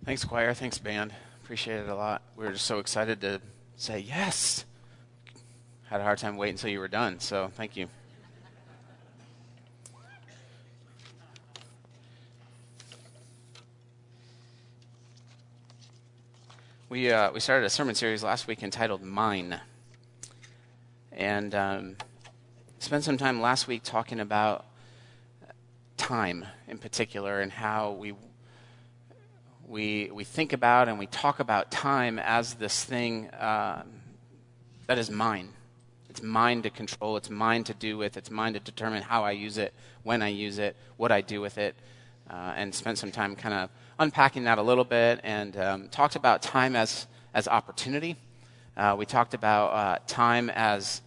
Thanks, choir. Thanks, band. Appreciate it a lot. We were just so excited to say yes. Had a hard time waiting until you were done, so thank you. We started a sermon series last week entitled Mine. And spent some time last week talking about time in particular and how we think about and we talk about time as this thing that is mine. It's mine to control. It's mine to do with. It's mine to determine how I use it, when I use it, what I do with it, and spent some time kind of unpacking that a little bit and talked about time as opportunity. We talked about time as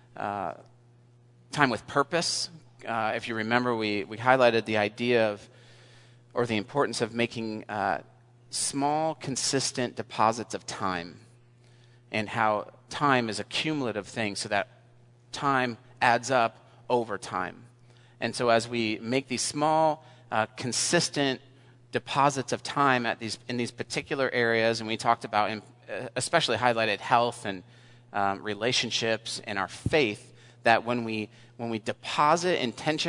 time with purpose. If you remember, we highlighted the idea of, or the importance of making small, consistent deposits of time, and how time is a cumulative thing, so that time adds up over time. And so as we make these small, consistent deposits of time in these particular areas, and we talked about, especially highlighted health and relationships and our faith, that when we deposit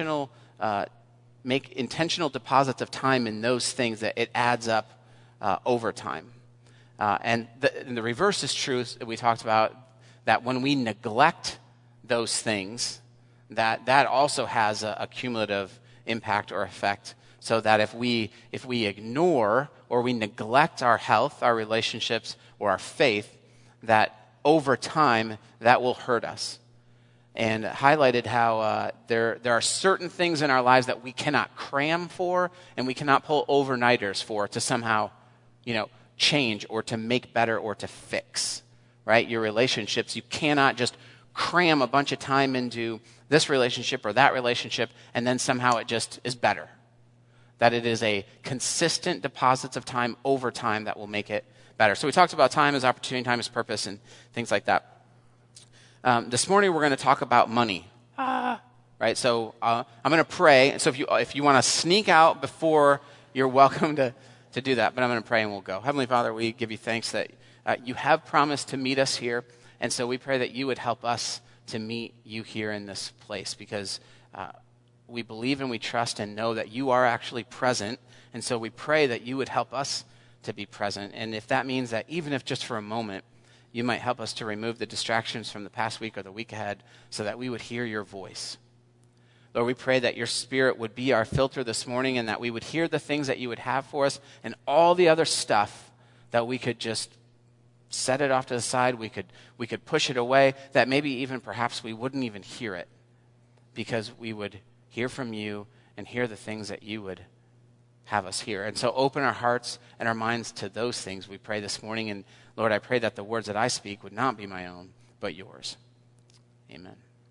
make intentional deposits of time in those things, that it adds up over time. And the reverse is true. We talked about that when we neglect those things, that also has a cumulative impact or effect. So that if we ignore or we neglect our health, our relationships, or our faith, that over time that will hurt us. And highlighted how there are certain things in our lives that we cannot cram for and we cannot pull overnighters for to somehow, change or to make better or to fix, right? Your relationships, you cannot just cram a bunch of time into this relationship or that relationship and then somehow it just is better. That it is a consistent deposits of time over time that will make it better. So we talked about time as opportunity, time as purpose, and things like that. This morning we're going to talk about money. Right? So I'm going to pray. And so if you want to sneak out before, you're welcome to do that. But I'm going to pray and we'll go. Heavenly Father, we give you thanks that you have promised to meet us here. And so we pray that you would help us to meet you here in this place, because we believe and we trust and know that you are actually present. And so we pray that you would help us to be present. And if that means that even if just for a moment, you might help us to remove the distractions from the past week or the week ahead so that we would hear your voice. Lord, we pray that your Spirit would be our filter this morning and that we would hear the things that you would have for us, and all the other stuff that we could just set it off to the side, we could push it away, that maybe even perhaps we wouldn't even hear it, because we would hear from you and hear the things that you would have us hear. And so open our hearts and our minds to those things, we pray this morning. And Lord, I pray that the words that I speak would not be my own, but yours. Amen.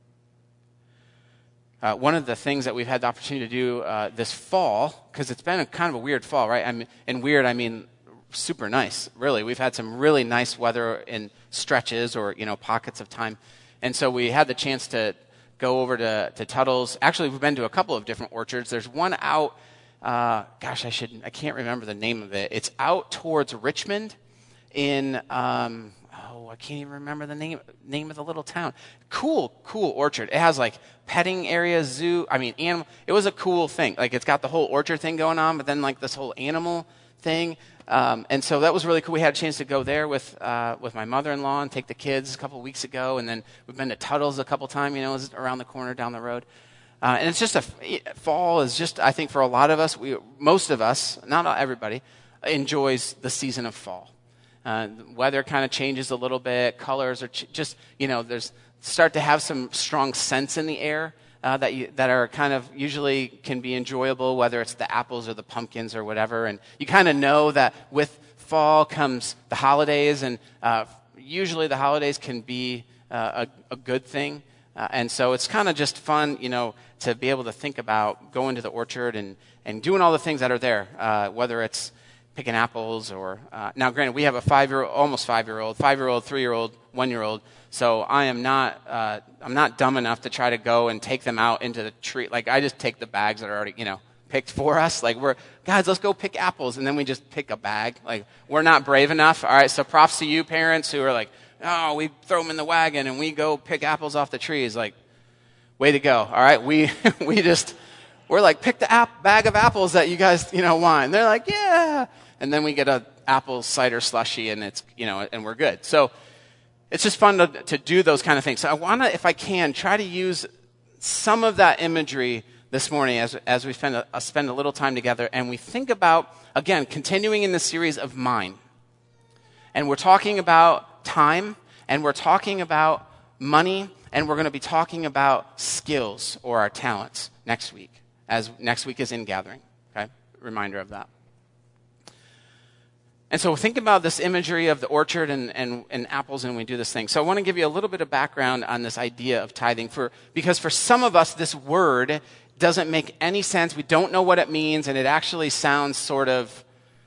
One of the things that we've had the opportunity to do this fall, because it's been kind of a weird fall, right? I mean super nice, really. We've had some really nice weather in stretches or, pockets of time. And so we had the chance to go over to Tuttle's. Actually, we've been to a couple of different orchards. There's one out, I can't remember the name of it. It's out towards Richmond in, I can't even remember the name of the little town. Cool orchard. It has like petting areas, zoo. Animal. It was a cool thing. Like, it's got the whole orchard thing going on, but then like this whole animal thing. And so that was really cool. We had a chance to go there with my mother-in-law and take the kids a couple of weeks ago. And then we've been to Tuttle's a couple times, it's around the corner down the road. And it's just fall is just, I think for a lot of us, most of us, not everybody, enjoys the season of fall. The weather kind of changes a little bit. Colors are there's start to have some strong scents in the air that are kind of usually can be enjoyable, whether it's the apples or the pumpkins or whatever. And you kind of know that with fall comes the holidays, and usually the holidays can be a good thing. And so it's kind of just fun, to be able to think about going to the orchard and doing all the things that are there, whether it's picking apples or now granted we have a 5-year-old, almost 5-year-old, 3-year-old, 1-year-old, so I'm not dumb enough to try to go and take them out into the tree. Like, I just take the bags that are already picked for us. Like, guys, let's go pick apples. And then we just pick a bag. Like, we're not brave enough. All right, so props to you parents who are like, oh, we throw them in the wagon and we go pick apples off the trees. Like, way to go. All right, we're like, pick the bag of apples that you guys, want. And they're like, yeah. And then we get a apple cider slushy and it's, and we're good. So it's just fun to do those kind of things. So I want to, if I can, try to use some of that imagery this morning as we spend a little time together and we think about, again, continuing in the series of mine. And we're talking about time, and we're talking about money, and we're going to be talking about skills or our talents next week, as next week is in gathering. Okay? Reminder of that. And so think about this imagery of the orchard and apples, and we do this thing. So I want to give you a little bit of background on this idea of tithing, because for some of us, this word doesn't make any sense. We don't know what it means, and it actually sounds sort of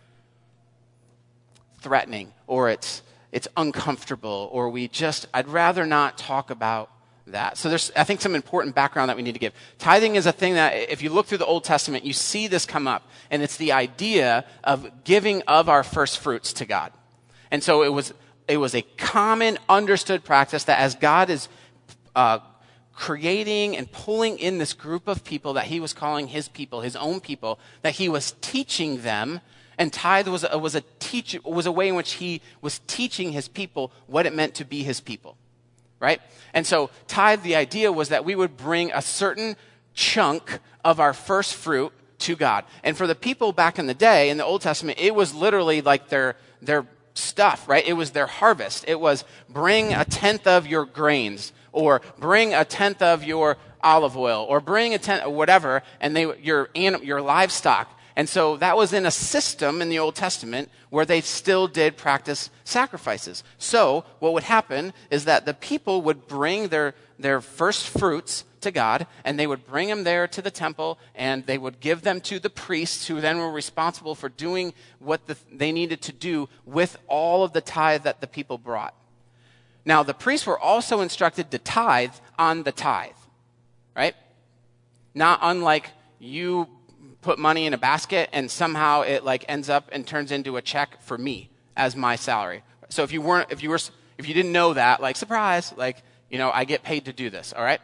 threatening, or it's uncomfortable, or I'd rather not talk about that. So there's, I think, some important background that we need to give. Tithing is a thing that, if you look through the Old Testament, you see this come up, and it's the idea of giving of our first fruits to God. And so it was a common, understood practice that as God is creating and pulling in this group of people that he was calling his people, his own people, that he was teaching them. And tithe was a way in which he was teaching his people what it meant to be his people, right? And so tithe, the idea was that we would bring a certain chunk of our first fruit to God. And for the people back in the day, in the Old Testament, it was literally like their stuff, right? It was their harvest. It was bring a tenth of your grains, or bring a tenth of your olive oil, or bring a tenth of whatever, and your livestock. And so that was in a system in the Old Testament where they still did practice sacrifices. So what would happen is that the people would bring their first fruits to God, and they would bring them there to the temple, and they would give them to the priests, who then were responsible for doing what they needed to do with all of the tithe that the people brought. Now, the priests were also instructed to tithe on the tithe, right? Not unlike you put money in a basket and somehow it ends up and turns into a check for me as my salary. So if you didn't know that, surprise, I get paid to do this, all right?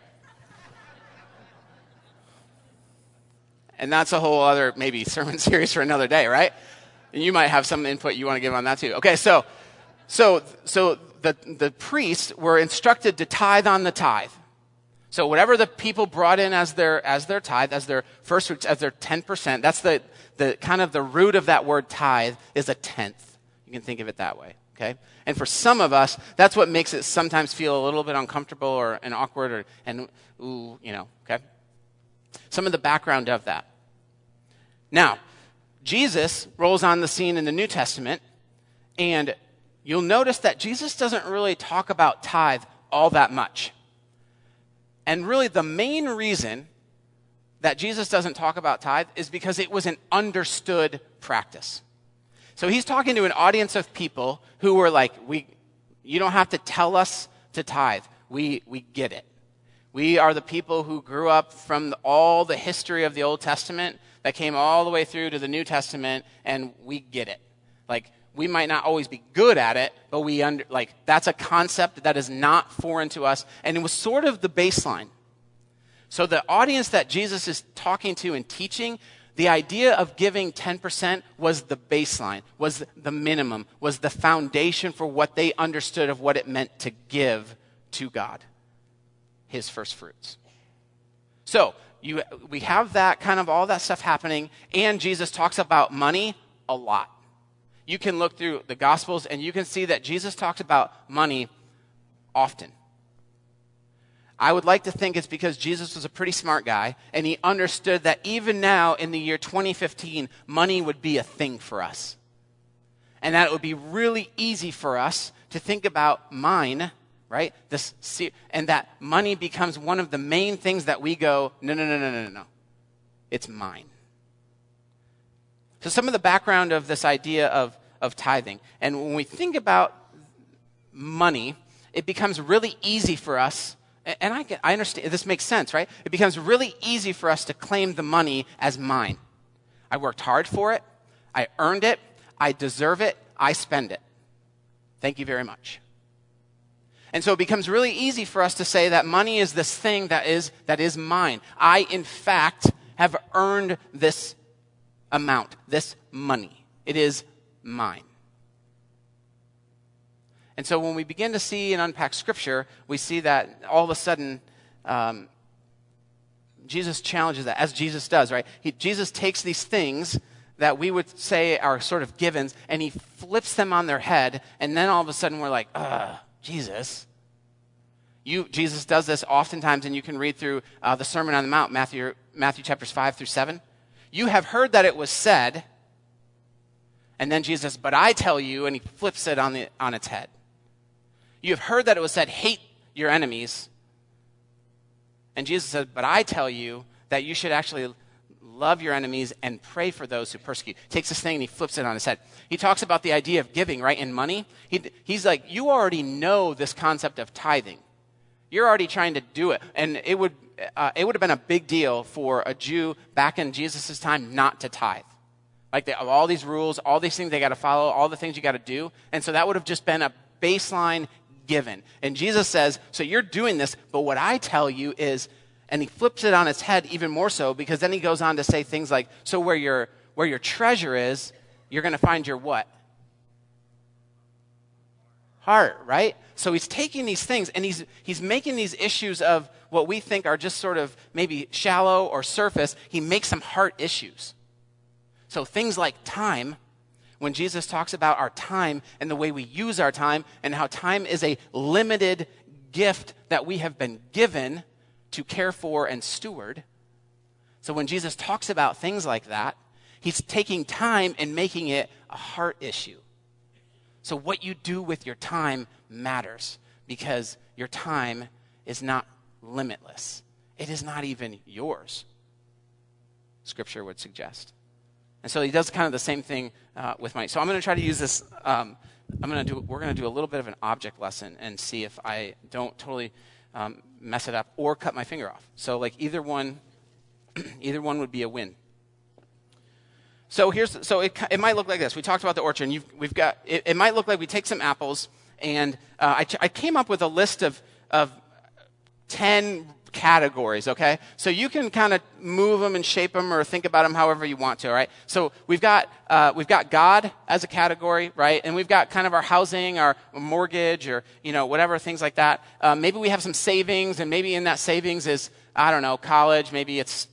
And that's a whole other maybe sermon series for another day, right? And you might have some input you want to give on that too. Okay, so the priests were instructed to tithe on the tithe. So whatever the people brought in as their tithe, as their first fruits, as their 10%, that's the kind of the root of that word tithe is a tenth. You can think of it that way, okay? And for some of us, that's what makes it sometimes feel a little bit uncomfortable and awkward okay? Some of the background of that. Now, Jesus rolls on the scene in the New Testament, and you'll notice that Jesus doesn't really talk about tithe all that much. And really the main reason that Jesus doesn't talk about tithe is because it was an understood practice. So he's talking to an audience of people who were like, you don't have to tell us to tithe. We get it. We are the people who grew up from all the history of the Old Testament that came all the way through to the New Testament, and we get it. We might not always be good at it, but that's a concept that is not foreign to us, and it was sort of the baseline. So the audience that Jesus is talking to and teaching, the idea of giving 10% was the baseline, was the minimum, was the foundation for what they understood of what it meant to give to God, his first fruits. So we have that kind of all that stuff happening, and Jesus talks about money a lot. You can look through the Gospels and you can see that Jesus talks about money often. I would like to think it's because Jesus was a pretty smart guy and he understood that even now in the year 2015, money would be a thing for us. And that it would be really easy for us to think about mine, right? And that money becomes one of the main things that we go, no. It's mine. So some of the background of this idea of tithing. And when we think about money, it becomes really easy for us, and I understand, this makes sense, right? It becomes really easy for us to claim the money as mine. I worked hard for it. I earned it. I deserve it. I spend it. Thank you very much. And so it becomes really easy for us to say that money is this thing that is mine. I, in fact, have earned this amount, this money. It is mine. And so when we begin to see and unpack Scripture, we see that all of a sudden Jesus challenges that, as Jesus does, right? Jesus takes these things that we would say are sort of givens, and he flips them on their head, and then all of a sudden we're like, Jesus. Jesus does this oftentimes, and you can read through the Sermon on the Mount, Matthew chapters 5 through 7. You have heard that it was said, and then Jesus, but I tell you, and he flips it on its head. You have heard that it was said, hate your enemies. And Jesus said, but I tell you that you should actually love your enemies and pray for those who persecute. He takes this thing and he flips it on his head. He talks about the idea of giving, right, in money. He's like, you already know this concept of tithing. You're already trying to do it. And it would have been a big deal for a Jew back in Jesus' time not to tithe. Like they have all these rules, all these things they got to follow, all the things you got to do. And so that would have just been a baseline given. And Jesus says, so you're doing this, but what I tell you is, and he flips it on its head even more so, because then he goes on to say things like, so where your treasure is, you're going to find your what? Heart, right? So he's taking these things and he's making these issues of what we think are just sort of maybe shallow or surface. He makes them heart issues. So things like time, when Jesus talks about our time and the way we use our time and how time is a limited gift that we have been given to care for and steward. So when Jesus talks about things like that, he's taking time and making it a heart issue. So what you do with your time matters, because your time is not limitless. It is not even yours, Scripture would suggest. And so he does kind of the same thing with money. So I'm going to try to use this. We're going to do a little bit of an object lesson and see if I don't totally mess it up or cut my finger off. So like either one would be a win. So it might look like this. We talked about the orchard. And it might look like we take some apples, and I came up with a list of 10 categories, okay? So you can kind of move them and shape them or think about them however you want to, all right? So we've got God as a category, right? And we've got kind of our housing, our mortgage, or, whatever, things like that. Maybe we have some savings, and maybe in that savings is, I don't know, college. Maybe it's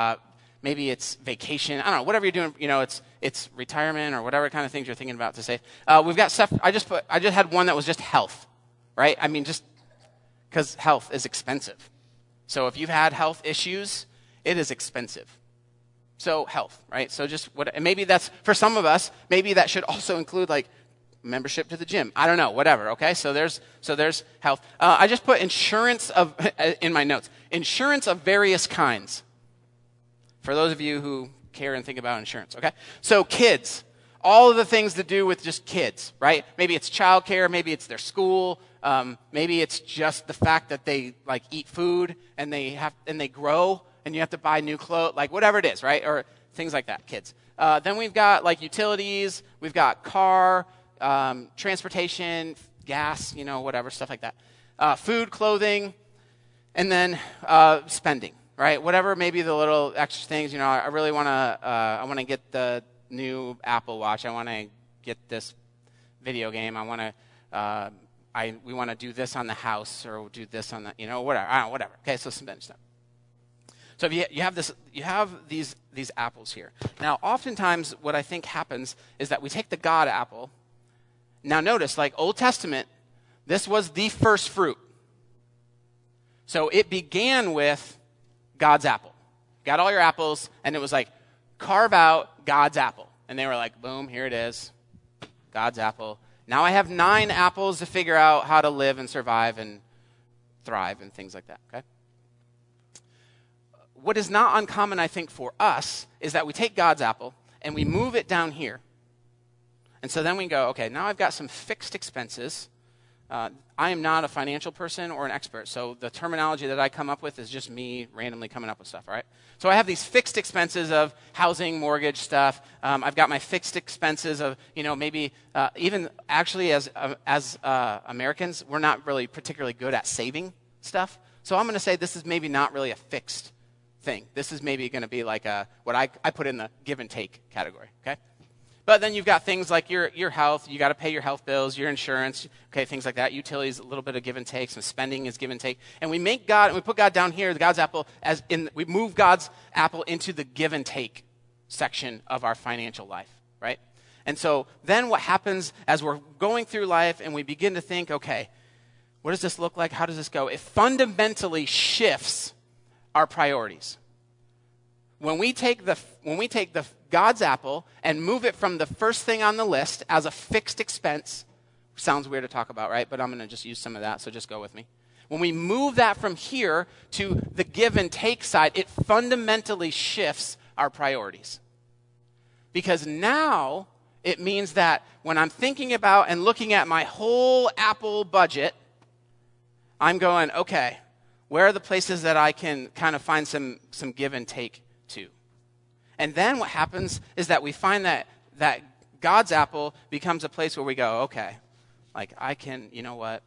vacation. I don't know, whatever you're doing, it's retirement or whatever kind of things you're thinking about to save. We've got stuff, I just had one that was just health, right? I mean, just because health is expensive. So if you've had health issues, it is expensive. So health, right? So and maybe that's, for some of us, maybe that should also include like membership to the gym. I don't know, whatever, okay? So there's health. I just put insurance in my notes. Insurance of various kinds. For those of you who care and think about insurance, okay? So kids, all of the things to do with just kids, right? Maybe it's childcare, maybe it's their school, maybe it's just the fact that they like eat food and they grow and you have to buy new clothes, like whatever it is, right? Or things like that, kids. Then we've got like utilities, we've got car, transportation, gas, whatever, stuff like that. Food, clothing, and then spending. Right, whatever, maybe the little extra things. I really want to get the new Apple Watch. I want to get this video game. I want to. We want to do this on the house, or do this on the, whatever. I don't know, whatever. Okay, so spend stuff. So if you have this, you have these apples here. Now, oftentimes, what I think happens is that we take the God apple. Now, notice, like Old Testament, this was the first fruit. So it began with God's apple. Got all your apples, and it was like, carve out God's apple. And they were like, boom, here it is. God's apple. Now I have 9 apples to figure out how to live and survive and thrive and things like that, okay? What is not uncommon, I think, for us is that we take God's apple and we move it down here. And so then we go, okay, now I've got some fixed expenses. I am not a financial person or an expert, so the terminology that I come up with is just me randomly coming up with stuff, all right? So I have these fixed expenses of housing, mortgage stuff. I've got my fixed expenses of, maybe even actually as Americans, we're not really particularly good at saving stuff. So I'm going to say this is maybe not really a fixed thing. This is maybe going to be like what I put in the give and take category, okay? But then you've got things like your health. You got to pay your health bills, your insurance, okay, things like that. Utilities, a little bit of give and take. Some spending is give and take. And we put God down here, the God's apple, we move God's apple into the give and take section of our financial life, right? And so then what happens as we're going through life and we begin to think, okay, what does this look like? How does this go? It fundamentally shifts our priorities. When we take the God's apple and move it from the first thing on the list as a fixed expense, sounds weird to talk about, right? But I'm going to just use some of that, so just go with me. When we move that from here to the give and take side, it fundamentally shifts our priorities. Because now it means that when I'm thinking about and looking at my whole Apple budget, I'm going, okay, where are the places that I can kind of find some give and take to? And then what happens is that we find that God's apple becomes a place where we go, okay, like I can, you know what?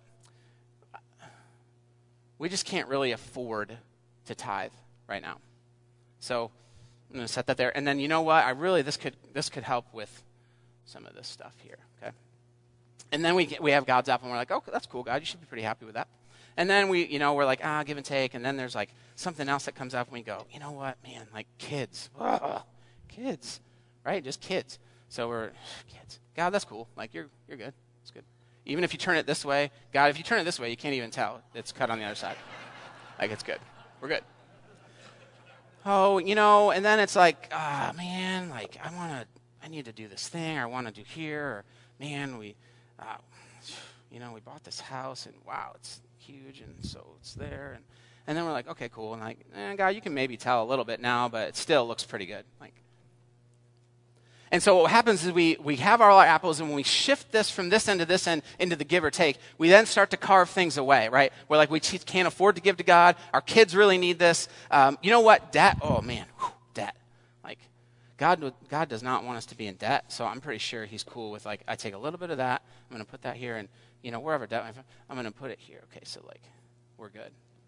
We just can't really afford to tithe right now. So I'm going to set that there. And then you know what? This could help with some of this stuff here, okay? And then we have God's apple and we're like, oh, that's cool, God. You should be pretty happy with that. And then we're like, give and take. And then there's like something else that comes up and we go, you know what, man, like kids. Kids, right? Just kids. So we're kids. God, that's cool. Like you're good. It's good. Even if you turn it this way, God, if you turn it this way, you can't even tell. It's cut on the other side. Like it's good. We're good. Oh, and then it's like, man, like I need to do this thing, or I want to do here, or man, we bought this house and wow, it's huge, and so it's there, and then we're like, okay, cool, and like, God, you can maybe tell a little bit now, but it still looks pretty good, like. And so what happens is we have our apples, and when we shift this from this end to this end into the give or take, we then start to carve things away, right? We're like, we can't afford to give to God. Our kids really need this. You know what? Debt. Oh man, debt. Like, God does not want us to be in debt, so I'm pretty sure He's cool with like, I take a little bit of that, I'm going to put that here, and wherever debt, I'm going to put it here. Okay, so like, we're good.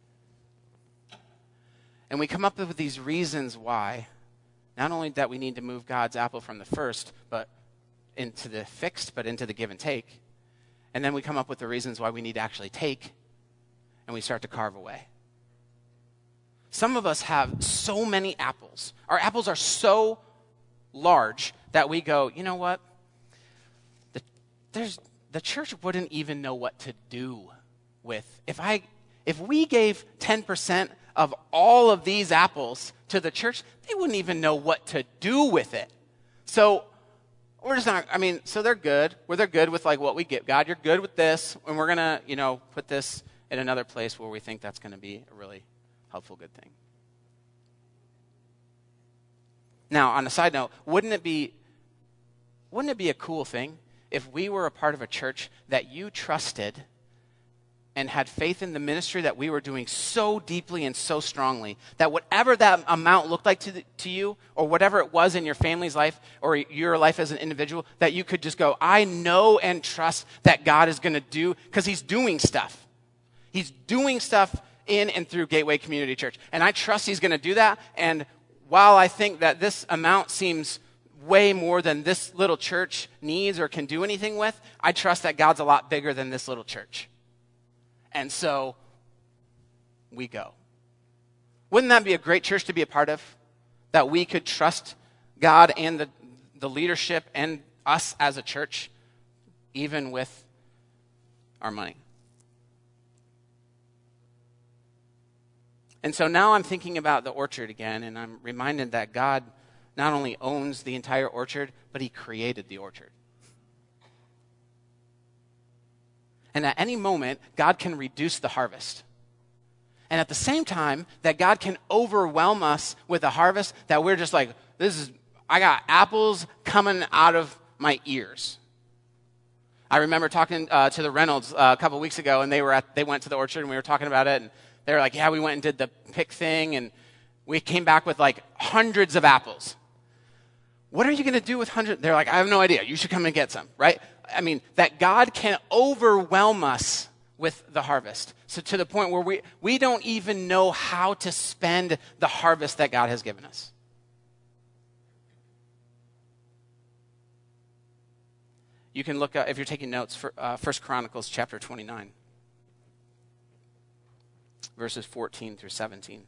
And we come up with these reasons why, not only that we need to move God's apple from the first, but into the fixed, but into the give and take. And then we come up with the reasons why we need to actually take, and we start to carve away. Some of us have so many apples. Our apples are so large that we go, you know what? The church wouldn't even know what to do with. If we gave 10% of all of these apples to the church, they wouldn't even know what to do with it. So we're just not, so they're good. They're good with like what we get. God, you're good with this, and we're going to, put this in another place where we think that's going to be a really helpful, good thing. Now, on a side note, wouldn't it be a cool thing if we were a part of a church that you trusted and had faith in the ministry that we were doing so deeply and so strongly that whatever that amount looked like to you, or whatever it was in your family's life or your life as an individual, that you could just go, I know and trust that God is going to do, because He's doing stuff. He's doing stuff in and through Gateway Community Church. And I trust He's going to do that. And while I think that this amount seems way more than this little church needs or can do anything with, I trust that God's a lot bigger than this little church. And so we go. Wouldn't that be a great church to be a part of? That we could trust God and the leadership and us as a church, even with our money. And so now I'm thinking about the orchard again, and I'm reminded that God not only owns the entire orchard, but He created the orchard. And at any moment, God can reduce the harvest. And at the same time, that God can overwhelm us with a harvest that we're just like, I got apples coming out of my ears. I remember talking to the Reynolds a couple weeks ago, and they went to the orchard, and we were talking about it, and they were like, yeah, we went and did the pick thing, and we came back with like hundreds of apples. What are you going to do with hundreds? They're like, I have no idea. You should come and get some, right? I mean, that God can overwhelm us with the harvest. So to the point where we don't even know how to spend the harvest that God has given us. You can look up, if you're taking notes, for 1 Chronicles chapter 29, verses 14 through 17.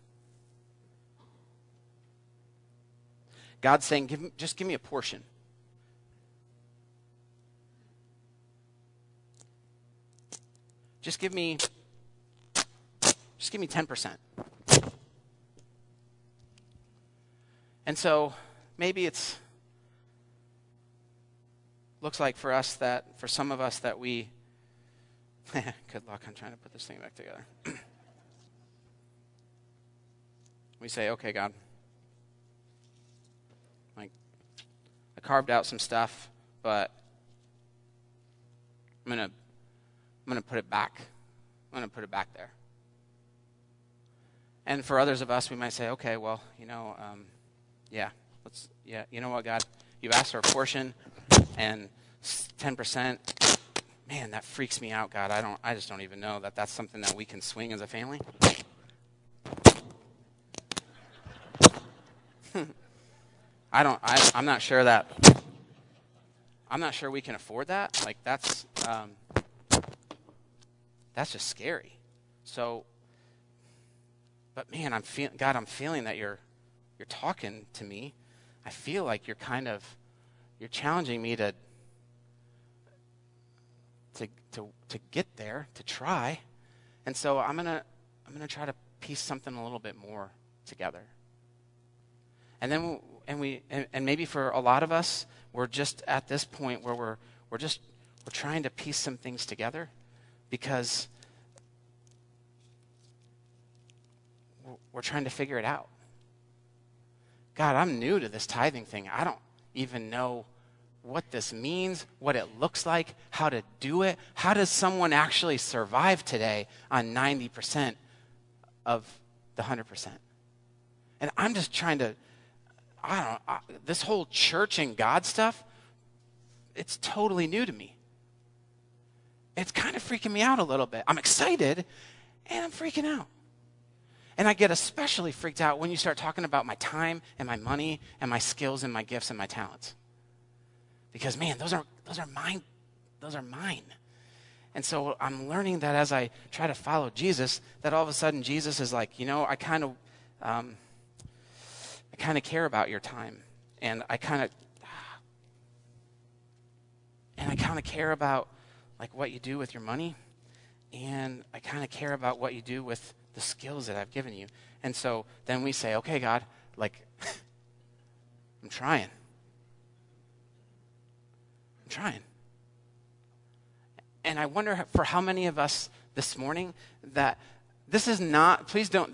God's saying, just give me a portion. Just give me 10%. And so maybe looks like for us that, for some of us that we, good luck on trying to put this thing back together. We say, okay, God, like, I carved out some stuff, but I'm gonna put it back. I'm gonna put it back there. And for others of us, we might say, okay, well, you know what, God, you asked for a portion, and 10%. Man, that freaks me out, God. I just don't even know that that's something that we can swing as a family. I'm not sure we can afford that. Like, that's just scary. So, but man, I'm feeling that you're talking to me. I feel like you're challenging me to get there, to try. And so I'm gonna try to piece something a little bit more together. And then and maybe for a lot of us, we're just at this point where we're trying to piece some things together because we're trying to figure it out. God, I'm new to this tithing thing. I don't even know what this means, what it looks like, how to do it. How does someone actually survive today on 90% of the 100%? And I'm just trying to, this whole church and God stuff, it's totally new to me. It's kind of freaking me out a little bit. I'm excited, and I'm freaking out. And I get especially freaked out when you start talking about my time and my money and my skills and my gifts and my talents. Because, man, those are mine. Those are mine. And so I'm learning that as I try to follow Jesus, that all of a sudden Jesus is like, I kind of care about your time, and I kind of care about like what you do with your money, and I kind of care about what you do with the skills that I've given you. And so then we say, okay, God, like, I'm trying. And I wonder for how many of us this morning that this is not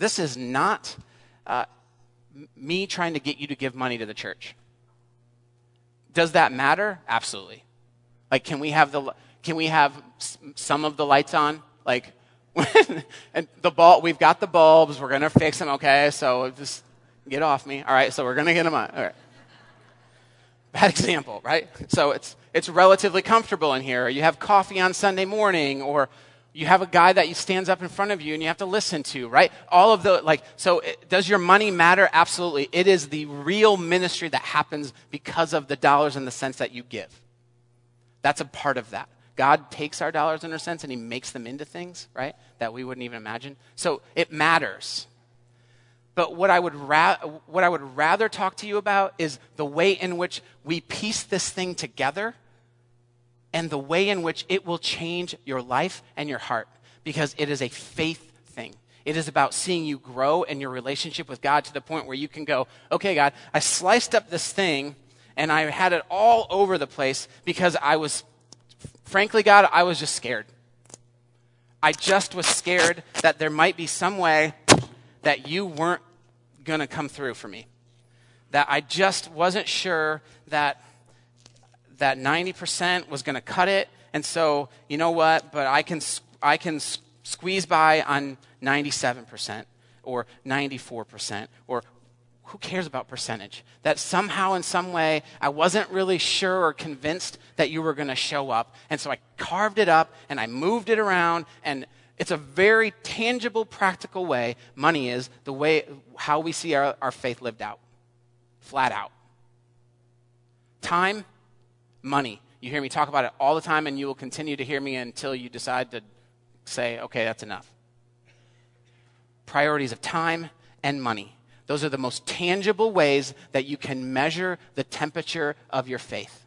me trying to get you to give money to the church. Does that matter? Absolutely. Like, can we have some of the lights on? Like, and we've got the bulbs, we're going to fix them, okay? So just get off me. All right, so we're going to get them on. All right. Bad example, right? So it's relatively comfortable in here. You have coffee on Sunday morning, or you have a guy that stands up in front of you and you have to listen to, right? All of does your money matter? Absolutely. It is the real ministry that happens because of the dollars and the cents that you give. That's a part of that. God takes our dollars and our cents and he makes them into things, right, that we wouldn't even imagine. So it matters. But what I would rather talk to you about is the way in which we piece this thing together and the way in which it will change your life and your heart, because it is a faith thing. It is about seeing you grow in your relationship with God to the point where you can go, okay, God, I sliced up this thing and I had it all over the place because frankly, God, I was just scared. I just was scared that there might be some way that you weren't going to come through for me. That I just wasn't sure that 90% was going to cut it, And so, you know what? But I can squeeze by on 97% or 94% or who cares about percentage? That somehow in some way I wasn't really sure or convinced that you were going to show up. And so I carved it up and I moved it around, and it's a very tangible, practical way. Money is the way how we see our faith lived out. Flat out. Time, money. You hear me talk about it all the time, and you will continue to hear me until you decide to say, okay, that's enough. Priorities of time and money. Those are the most tangible ways that you can measure the temperature of your faith.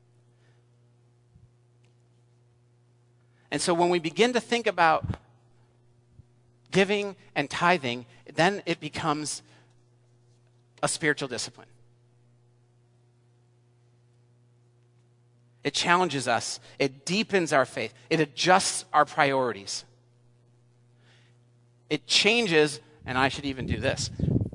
And so when we begin to think about giving and tithing, then it becomes a spiritual discipline. It challenges us. It deepens our faith. It adjusts our priorities. It changes, and I should even do this.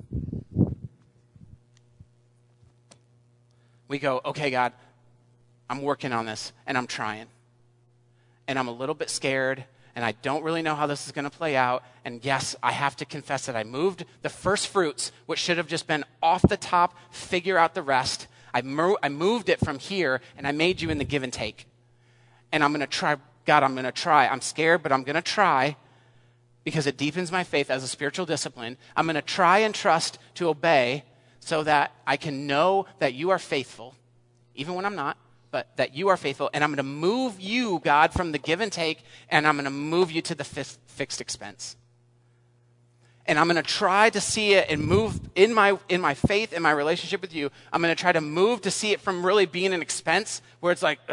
We go, okay, God, I'm working on this, and I'm trying. And I'm a little bit scared, and I don't really know how this is going to play out. And yes, I have to confess that I moved the first fruits, which should have just been off the top, figure out the rest. I moved it from here, and I made you in the give and take. And I'm going to try. God, I'm going to try. I'm scared, but I'm going to try because it deepens my faith as a spiritual discipline. I'm going to try and trust to obey so that I can know that you are faithful, even when I'm not, but that you are faithful. And I'm going to move you, God, from the give and take, and I'm going to move you to the fixed expense. And I'm going to try to see it and move in my faith, in my relationship with you. I'm going to try to move to see it from really being an expense where it's like,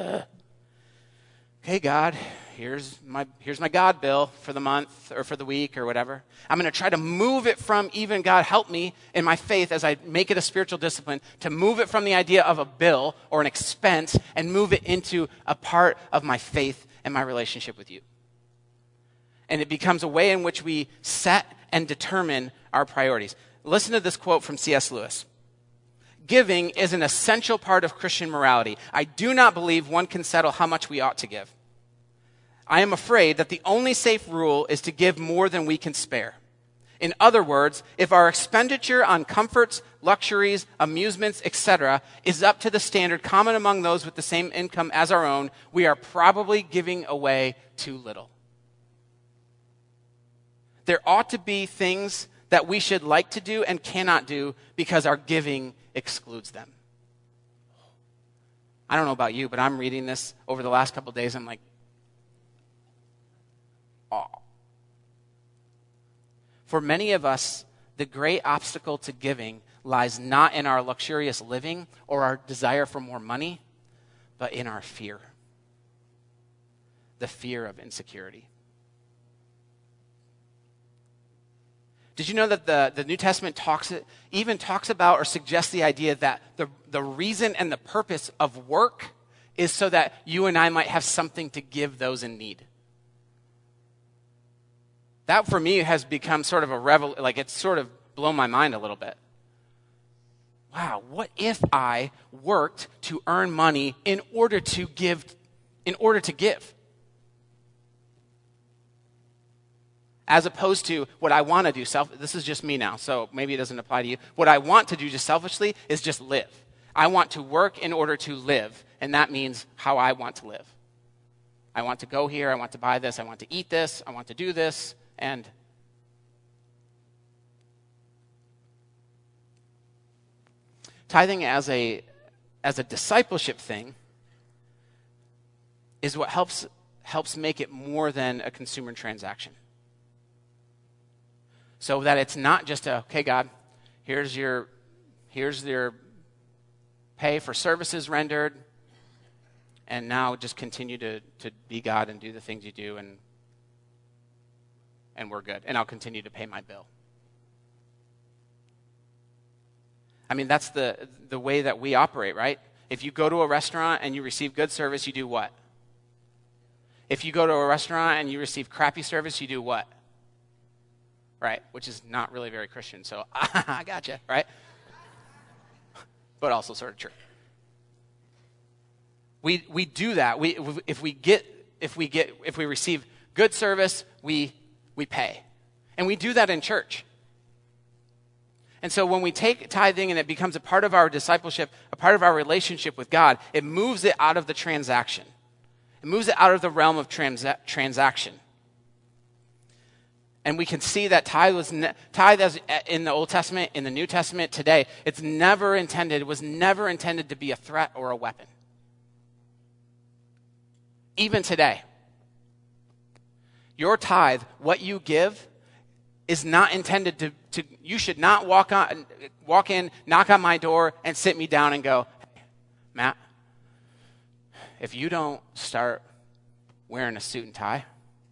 okay, God, here's my God bill for the month or for the week or whatever. I'm going to try to move it from even, God, help me in my faith as I make it a spiritual discipline, to move it from the idea of a bill or an expense and move it into a part of my faith and my relationship with you. And it becomes a way in which we set and determine our priorities. Listen to this quote from C.S. Lewis. Giving is an essential part of Christian morality. I do not believe one can settle how much we ought to give. I am afraid that the only safe rule is to give more than we can spare. In other words, if our expenditure on comforts, luxuries, amusements, etc. is up to the standard common among those with the same income as our own, we are probably giving away too little. There ought to be things that we should like to do and cannot do because our giving excludes them. I don't know about you, but I'm reading this over the last couple of days. I'm like, oh. For many of us, the great obstacle to giving lies not in our luxurious living or our desire for more money, but in our fear. The fear of insecurity. Did you know that the New Testament talks about or suggests the idea that the reason and the purpose of work is so that you and I might have something to give those in need? That for me has become sort of it's sort of blown my mind a little bit. Wow, what if I worked to earn money in order to give? As opposed to what I want to do, this is just me now, so maybe it doesn't apply to you. What I want to do just selfishly is just live. I want to work in order to live, and that means how I want to live. I want to go here, I want to buy this, I want to eat this, I want to do this, and tithing as a discipleship thing is what helps make it more than a consumer transaction. So that it's not just okay, God, here's your pay for services rendered, and now just continue to be God and do the things you do, and we're good. And I'll continue to pay my bill. I mean, that's the way that we operate, right? If you go to a restaurant and you receive good service, you do what? If you go to a restaurant and you receive crappy service, you do what? Right? Which is not really very Christian, so I gotcha, right? But also sort of true. We do that. If we receive good service, we pay. And we do that in church. And so when we take tithing and it becomes a part of our discipleship, a part of our relationship with God, it moves it out of the transaction. It moves it out of the realm of transaction. And we can see that tithe as in the Old Testament, in the New Testament today, it was never intended to be a threat or a weapon. Even today, your tithe, what you give, is not intended to you should not walk in, knock on my door, and sit me down and go, hey, Matt, if you don't start wearing a suit and tie,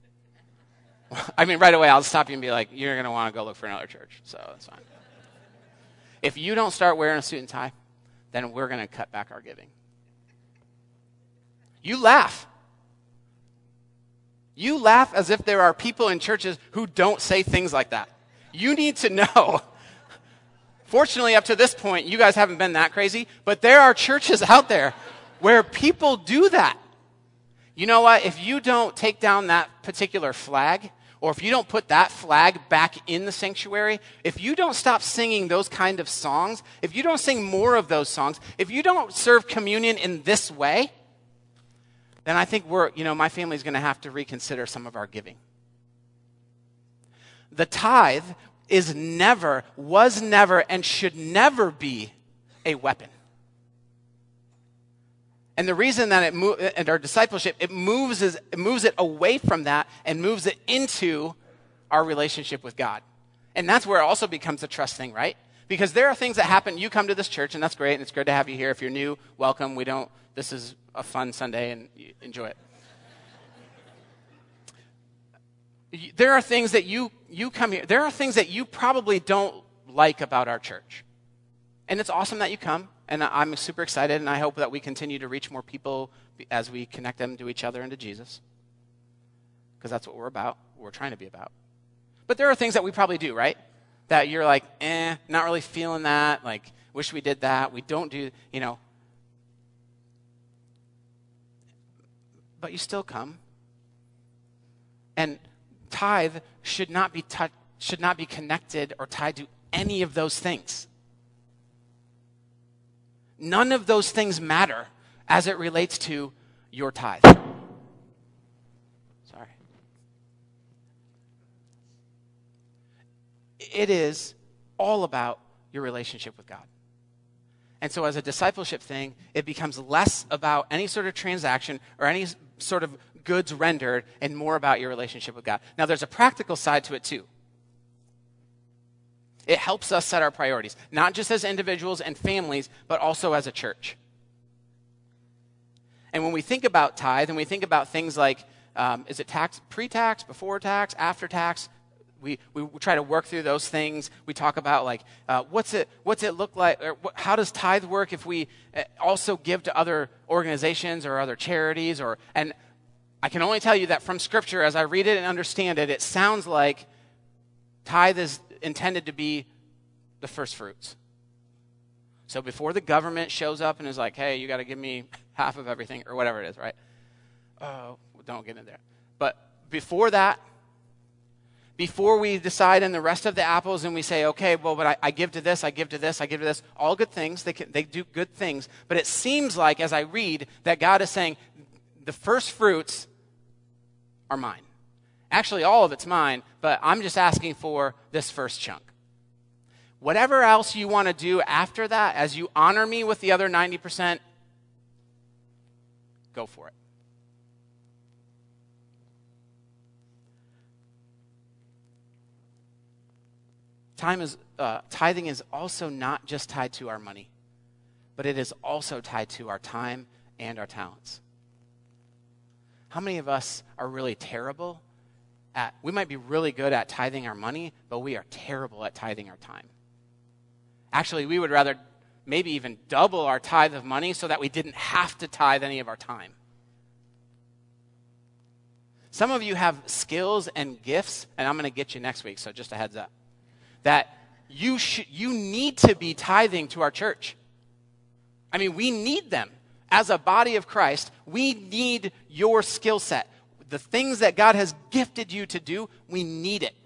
I mean, right away I'll stop you and be like, you're going to want to go look for another church, so that's fine. If you don't start wearing a suit and tie, then we're going to cut back our giving. You laugh. You laugh as if there are people in churches who don't say things like that. You need to know. Fortunately, up to this point, you guys haven't been that crazy, but there are churches out there where people do that. You know what? If you don't take down that particular flag, or if you don't put that flag back in the sanctuary, if you don't stop singing those kind of songs, if you don't sing more of those songs, if you don't serve communion in this way, then I think my family's going to have to reconsider some of our giving. The tithe was never, and should never be a weapon. And the reason that in our discipleship, it moves it away from that and moves it into our relationship with God. And that's where it also becomes a trust thing, right? Because there are things that happen. You come to this church, and that's great, and it's good to have you here. If you're new, welcome. This is a fun Sunday, and you enjoy it. There are things that you come here. There are things that you probably don't like about our church. And it's awesome that you come, and I'm super excited, and I hope that we continue to reach more people as we connect them to each other and to Jesus. Because that's what we're about, what we're trying to be about. But there are things that we probably do, right? That you're like, not really feeling that, like, wish we did that. We don't do, But you still come. And tithe should not be connected or tied to any of those things. None of those things matter as it relates to your tithe. Sorry. It is all about your relationship with God. And so as a discipleship thing, it becomes less about any sort of transaction or any sort of goods rendered and more about your relationship with God. Now, there's a practical side to it too. It helps us set our priorities, not just as individuals and families, but also as a church. And when we think about tithe and we think about things like, is it tax, pre-tax, before tax, after tax? We try to work through those things. We talk about like, what's it look like? Or how does tithe work if we also give to other organizations or other charities? And I can only tell you that from Scripture, as I read it and understand it, it sounds like tithe is intended to be the first fruits. So before the government shows up and is like, hey, you got to give me half of everything or whatever it is, right? Oh, don't get in there. But before that, before we decide on the rest of the apples and we say, okay, well, but I give to this, I give to this, I give to this, all good things, they do good things. But it seems like, as I read, that God is saying, the first fruits are mine. Actually, all of it's mine, but I'm just asking for this first chunk. Whatever else you want to do after that, as you honor me with the other 90%, go for it. Tithing is also not just tied to our money, but it is also tied to our time and our talents. How many of us are really terrible we might be really good at tithing our money, but we are terrible at tithing our time. Actually, we would rather maybe even double our tithe of money so that we didn't have to tithe any of our time. Some of you have skills and gifts, and I'm going to get you next week, so just a heads up, that you need to be tithing to our church. I mean, we need them. As a body of Christ, we need your skill set. The things that God has gifted you to do, we need it.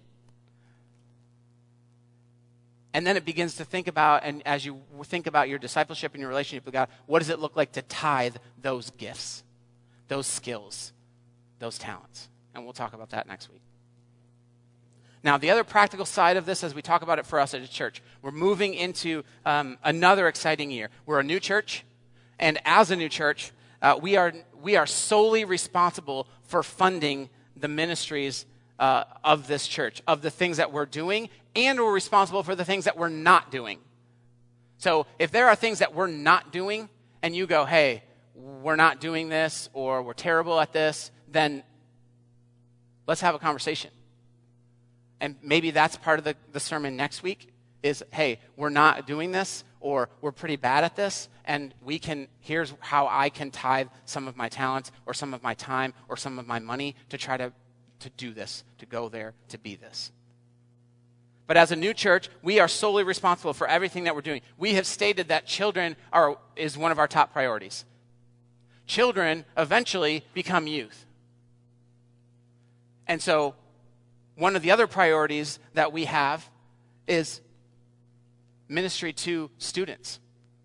And then it begins to think about, and as you think about your discipleship and your relationship with God, what does it look like to tithe those gifts, those skills, those talents? And we'll talk about that next week. Now, the other practical side of this, as we talk about it for us at a church, we're moving into another exciting year. We're a new church, and as a new church, we are solely responsible for funding the ministries of this church, of the things that we're doing, and we're responsible for the things that we're not doing. So if there are things that we're not doing, and you go, hey, we're not doing this, or we're terrible at this, then let's have a conversation. And maybe that's part of the sermon next week is, hey, we're not doing this, or we're pretty bad at this, and here's how I can tithe some of my talents, or some of my time, or some of my money to try to do this, to go there, to be this. But as a new church, we are solely responsible for everything that we're doing. We have stated that children is one of our top priorities. Children eventually become youth. And so one of the other priorities that we have is ministry to students.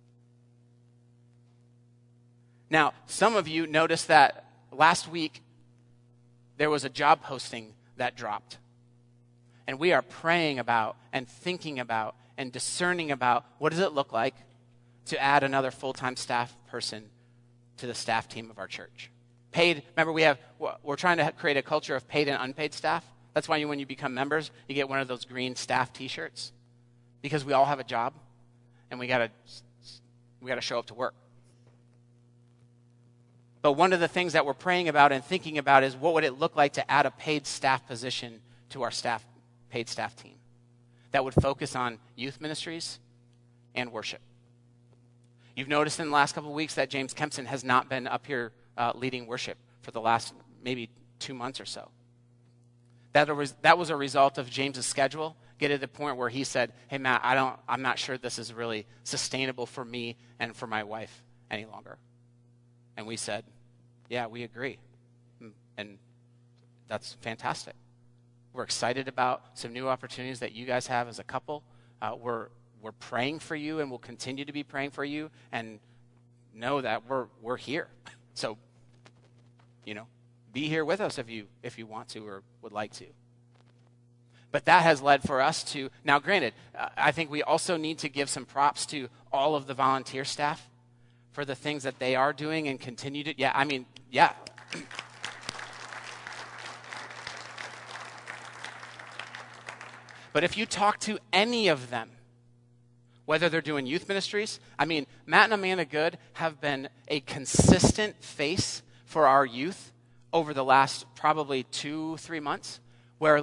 Now, some of you noticed that last week there was a job posting that dropped. And we are praying about and thinking about and discerning about what does it look like to add another full-time staff person to the staff team of our church. Paid, remember we're trying to create a culture of paid and unpaid staff. That's why when you become members, you get one of those green staff t-shirts. Because we all have a job and we gotta show up to work. But one of the things that we're praying about and thinking about is what would it look like to add a paid staff position to our paid staff team that would focus on youth ministries and worship. You've noticed in the last couple of weeks that James Kempson has not been up here leading worship for the last maybe 2 months or so. That was a result of James's schedule. Get to the point where he said, hey, Matt, I'm not sure this is really sustainable for me and for my wife any longer. And we said, yeah, we agree. And that's fantastic. We're excited about some new opportunities that you guys have as a couple. We're praying for you, and we'll continue to be praying for you, and know that we're here. So, be here with us if you want to or would like to. But that has led for us to, now granted, I think we also need to give some props to all of the volunteer staff for the things that they are doing and continue to, yeah. But if you talk to any of them, whether they're doing youth ministries, Matt and Amanda Good have been a consistent face for our youth over the last probably 2-3 months, where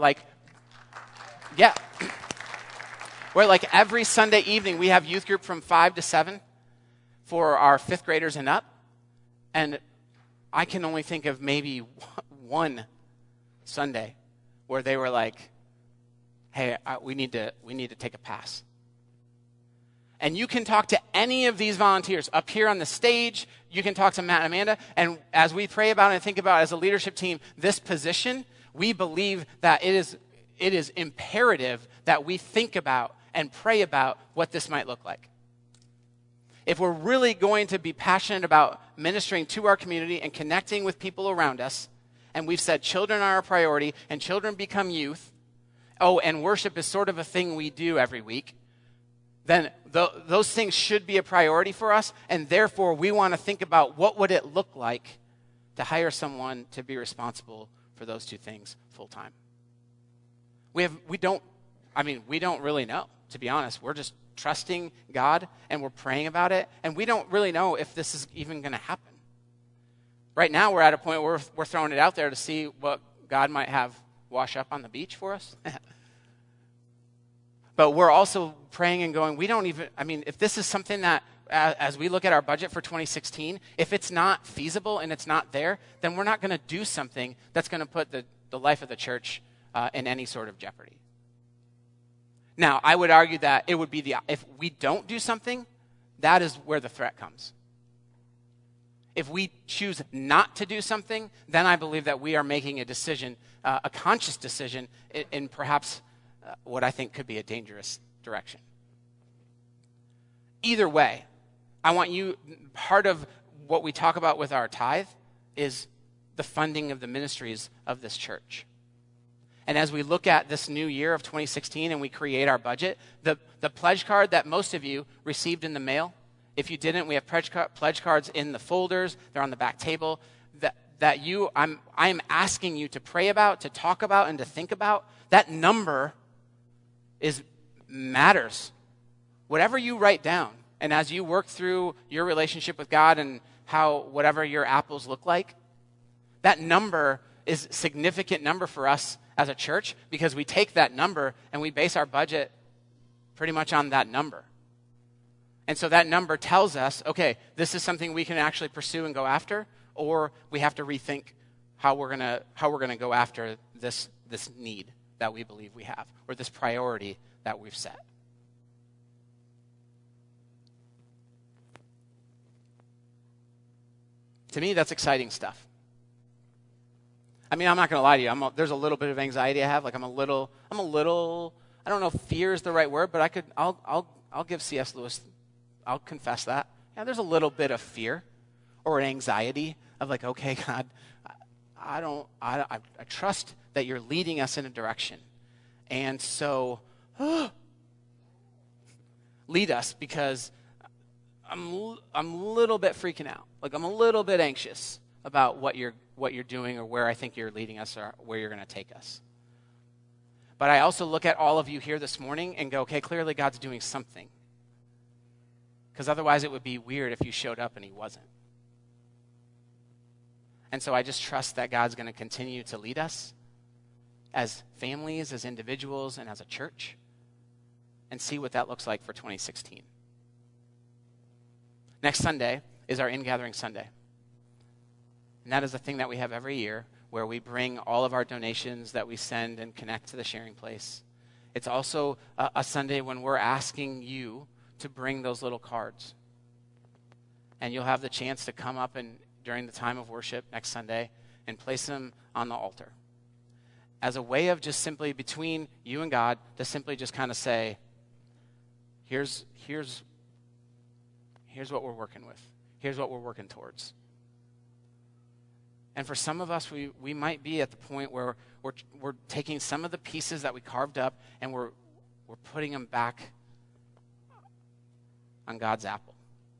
every Sunday evening we have youth group from 5 to 7 for our 5th graders and up. And I can only think of maybe one Sunday where they were like, hey, we need to take a pass. And you can talk to any of these volunteers up here on the stage. You can talk to Matt and Amanda. And as we pray about and think about as a leadership team this position, we believe that it is imperative that we think about and pray about what this might look like. If we're really going to be passionate about ministering to our community and connecting with people around us, and we've said children are a priority and children become youth, and worship is sort of a thing we do every week, then those things should be a priority for us, and therefore we want to think about what would it look like to hire someone to be responsible for those two things full time. We don't really know, to be honest. We're just trusting God and we're praying about it, and we don't really know if this is even going to happen. Right now we're at a point where we're throwing it out there to see what God might have wash up on the beach for us. But we're also praying and going, if this is something that, as we look at our budget for 2016, if it's not feasible and it's not there, then we're not going to do something that's going to put the life of the church in any sort of jeopardy. Now, I would argue that it would be if we don't do something, that is where the threat comes. If we choose not to do something, then I believe that we are making a decision, a conscious decision, in perhaps what I think could be a dangerous direction. Either way, I want you, part of what we talk about with our tithe is the funding of the ministries of this church. And as we look at this new year of 2016 and we create our budget, the pledge card that most of you received in the mail, if you didn't, we have pledge cards in the folders. They're on the back table. I am asking you to pray about, to talk about, and to think about. That number matters. Whatever you write down, and as you work through your relationship with God and how whatever your apples look like, that number is a significant number for us as a church, because we take that number and we base our budget pretty much on that number. And so that number tells us, okay, this is something we can actually pursue and go after, or we have to rethink how we're gonna go after this need that we believe we have, or this priority that we've set. To me, that's exciting stuff. I mean, I'm not going to lie to you. There's a little bit of anxiety I have. Like I'm a little. I don't know if fear is the right word, but I'll give C.S. Lewis. I'll confess that. Yeah, there's a little bit of fear or an anxiety of like, okay, God, I trust that you're leading us in a direction, and so lead us, because I'm a little bit freaking out. Like I'm a little bit anxious about what you're doing, or where I think you're leading us, or where you're going to take us. But I also look at all of you here this morning and go, okay, clearly God's doing something. Because otherwise it would be weird if you showed up and he wasn't. And so I just trust that God's going to continue to lead us as families, as individuals, and as a church, and see what that looks like for 2016. Next Sunday is our In-Gathering Sunday. And that is the thing that we have every year, where we bring all of our donations that we send and connect to the sharing place. It's also a Sunday when we're asking you to bring those little cards. And you'll have the chance to come up and during the time of worship next Sunday and place them on the altar, as a way of just simply between you and God to simply just kind of say, here's what we're working with. Here's what we're working towards. And for some of us, we might be at the point where we're taking some of the pieces that we carved up and we're putting them back on God's apple.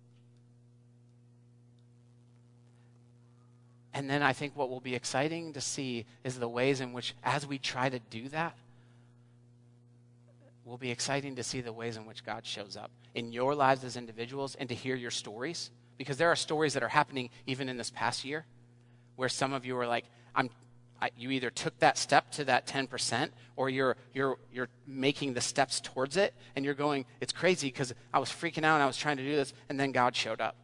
And then I think what will be exciting to see is the ways in which, as we try to do that, will be exciting to see the ways in which God shows up in your lives as individuals, and to hear your stories. Because there are stories that are happening even in this past year, where some of you are like, you either took that step to that 10%, or you're making the steps towards it, and you're going, it's crazy because I was freaking out and I was trying to do this, and then God showed up.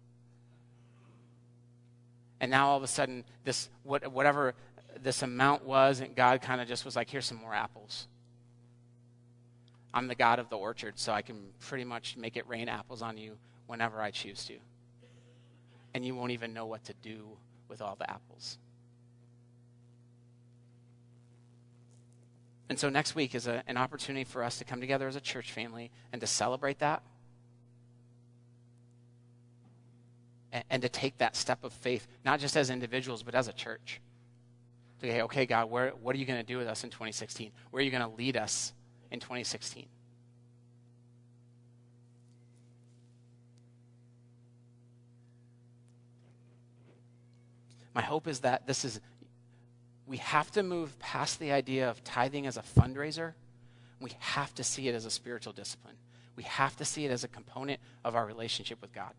And now all of a sudden, whatever this amount was, and God kind of just was like, here's some more apples. I'm the God of the orchard, so I can pretty much make it rain apples on you whenever I choose to. And you won't even know what to do with all the apples. And so next week is an opportunity for us to come together as a church family and to celebrate that. And to take that step of faith, not just as individuals, but as a church. To say, okay, God, what are you going to do with us in 2016? Where are you going to lead us in 2016? My hope is that we have to move past the idea of tithing as a fundraiser. We have to see it as a spiritual discipline. We have to see it as a component of our relationship with God.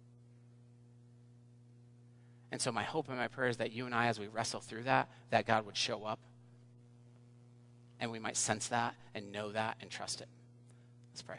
And so my hope and my prayer is that you and I, as we wrestle through that God would show up, and we might sense that and know that and trust it. Let's pray.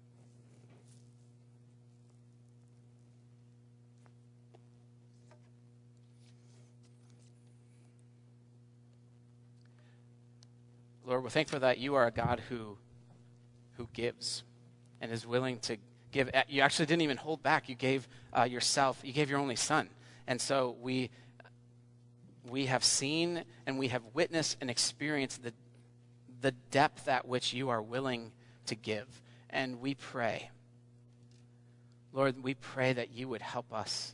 Lord, we're thankful that you are a God who gives and is willing to give. You actually didn't even hold back. You gave yourself. You gave your only son. And so we have seen and we have witnessed and experienced the depth at which you are willing to give. And we pray, Lord, we pray that you would help us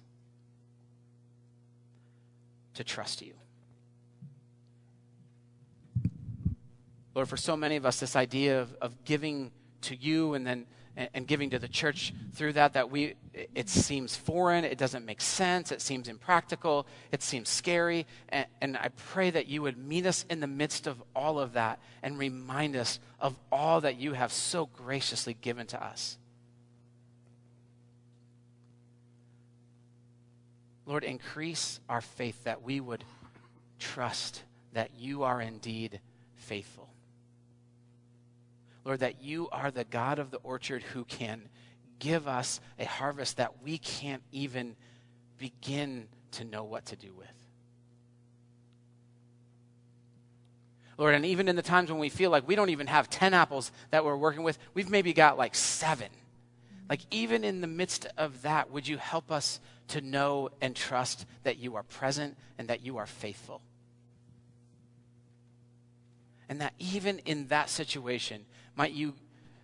to trust you. Lord, for so many of us, this idea of giving to you and giving to the church through that it seems foreign, it doesn't make sense, it seems impractical, it seems scary. And I pray that you would meet us in the midst of all of that and remind us of all that you have so graciously given to us. Lord, increase our faith that we would trust that you are indeed faithful. Lord, that you are the God of the orchard who can give us a harvest that we can't even begin to know what to do with. Lord, and even in the times when we feel like we don't even have 10 apples that we're working with, we've maybe got like 7. Like even in the midst of that, would you help us to know and trust that you are present and that you are faithful? And that even in that situation, might you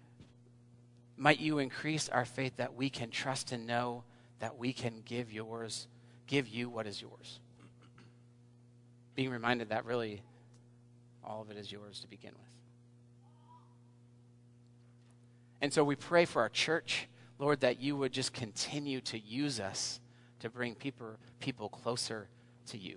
increase our faith that we can trust and know that we can give you what is yours. Being reminded that really all of it is yours to begin with. And so we pray for our church, Lord, that you would just continue to use us to bring people closer to you.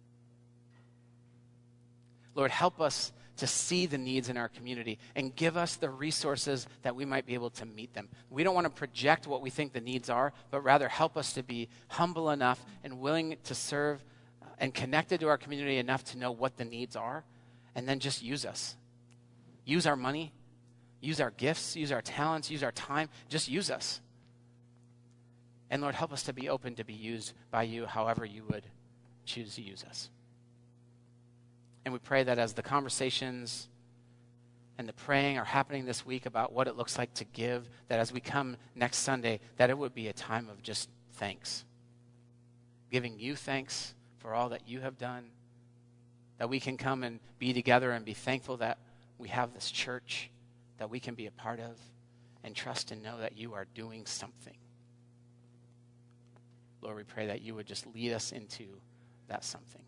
Lord, help us to see the needs in our community and give us the resources that we might be able to meet them. We don't want to project what we think the needs are, but rather help us to be humble enough and willing to serve and connected to our community enough to know what the needs are, and then just use us. Use our money, use our gifts, use our talents, use our time, just use us. And Lord, help us to be open to be used by you however you would choose to use us. And we pray that as the conversations and the praying are happening this week about what it looks like to give, that as we come next Sunday, that it would be a time of just thanks. Giving you thanks for all that you have done, that we can come and be together and be thankful that we have this church that we can be a part of, and trust and know that you are doing something. Lord, we pray that you would just lead us into that something.